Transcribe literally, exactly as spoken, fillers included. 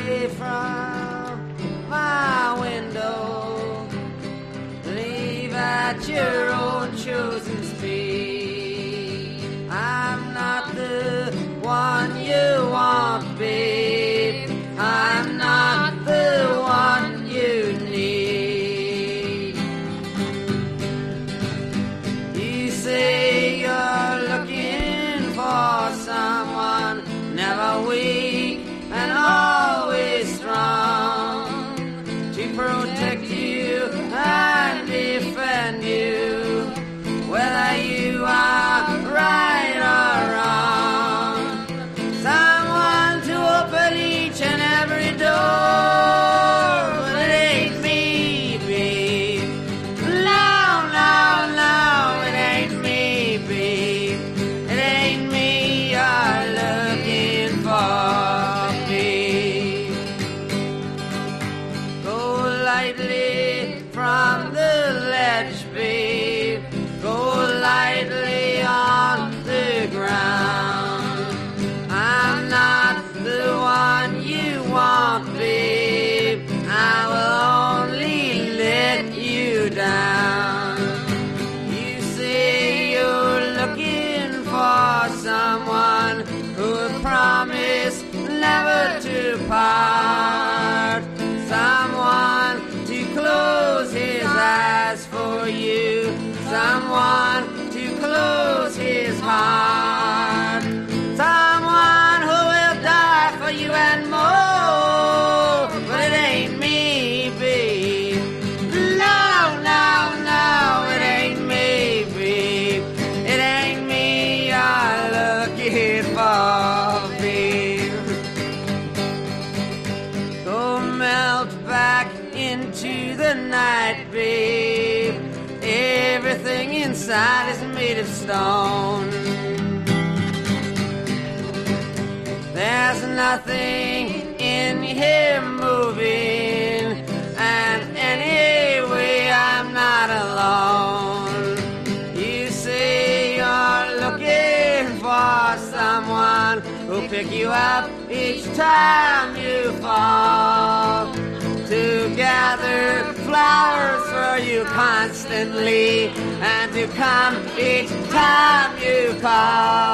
away from my window. Leave at your own chosen speed. I'm not the one you want, babe. I'm not the one you need. You say you're looking for someone never weak and always strong to protect you and defend you, whether you are right or wrong. Someone to open each and every door, but it ain't me, babe. No, no, no, it ain't me, babe. It ain't me you're looking for, babe. Go lightly from the ledge, babe. Go lightly on the ground. I'm not the one you want, babe. I will only let you down. You say you're looking for someone who will promise never to part, someone to close his eyes for you, someone to close his heart, someone who will die for you and more. But it ain't me, babe. No, no, no, it ain't me, babe. It ain't me you're looking for, babe. Go melt back into the night, babe. Everything inside is made of stone. There's nothing in here moving, and anyway I'm not alone. You say you're looking for someone who'll pick you up each time you fall, to gather flowers for you constantly, and to come each time you call.